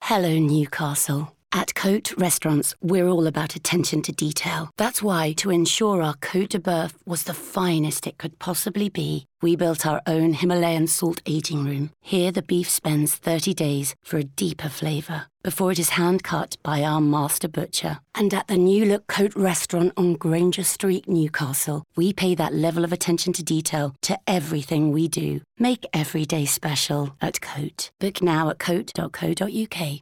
Hello, Newcastle. At Cote Restaurants, we're all about attention to detail. That's why, to ensure our Cote de Boeuf was the finest it could possibly be, we built our own Himalayan salt aging room. Here, the beef spends 30 days for a deeper flavour before it is hand-cut by our master butcher. And at the New Look Cote Restaurant on Granger Street, Newcastle, we pay that level of attention to detail to everything we do. Make every day special at Cote. Book now at cote.co.uk.